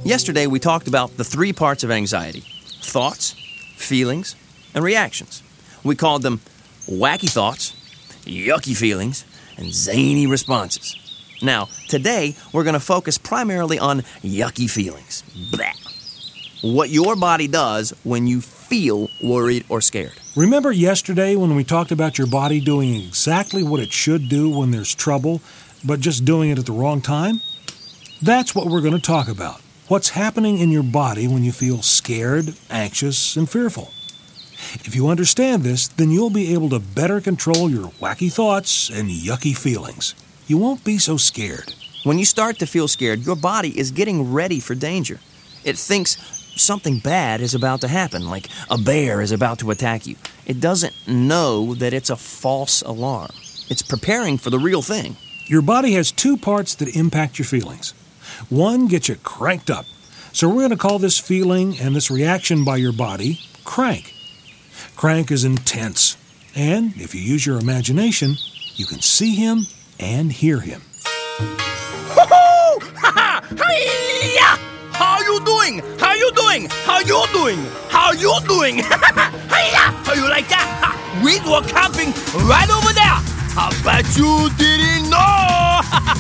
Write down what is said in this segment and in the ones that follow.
Yesterday, we talked about the three parts of anxiety: thoughts, feelings, and reactions. We called them wacky thoughts, yucky feelings, and zany responses. Now, today, we're going to focus primarily on yucky feelings. Blah. What your body does when you feel worried or scared. Remember yesterday when we talked about your body doing exactly what it should do when there's trouble, but just doing it at the wrong time? That's what we're going to talk about. What's happening in your body when you feel scared, anxious, and fearful. If you understand this, then you'll be able to better control your wacky thoughts and yucky feelings. You won't be so scared. When you start to feel scared, your body is getting ready for danger. It thinks something bad is about to happen, like a bear is about to attack you. It doesn't know that it's a false alarm. It's preparing for the real thing. Your body has two parts that impact your feelings. One gets you cranked up. So we're going to call this feeling and this reaction by your body crank. Crank is intense. And if you use your imagination, you can see him and hear him. Ho-ho! Ha-ha! Hi-ya! How you doing? How you doing? How you doing? How you doing? Hi-ya! How you like that? Ha! We were camping right over there. I bet you didn't know.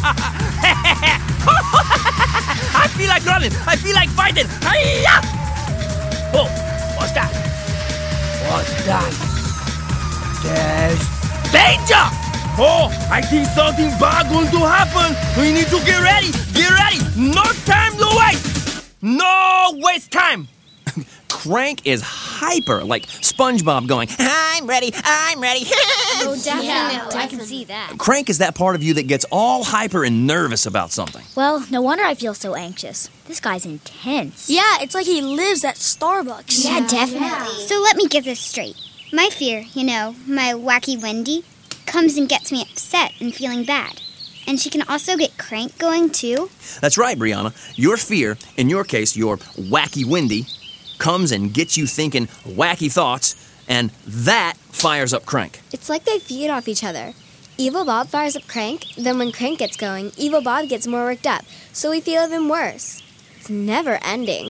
I feel like running. I feel like fighting. Hi-ya! Oh, what's that? What's that? There's danger! Oh, I think something bad going to happen. We need to get ready. Get ready. No time to waste. No waste time. Crank is hyper, like SpongeBob going, I'm ready, I'm ready. Oh, definitely. Yeah, I can see that. Crank is that part of you that gets all hyper and nervous about something. Well, no wonder I feel so anxious. This guy's intense. Yeah, it's like he lives at Starbucks. Yeah, definitely. So let me get this straight. My fear, my wacky Wendy, comes and gets me upset and feeling bad. And she can also get crank going too? That's right, Brianna. Your fear, in your case, your wacky Wendy, comes and gets you thinking wacky thoughts, and that fires up Crank. It's like they feed off each other. Evil Bob fires up Crank, then when Crank gets going, Evil Bob gets more worked up, so we feel even worse. It's never ending.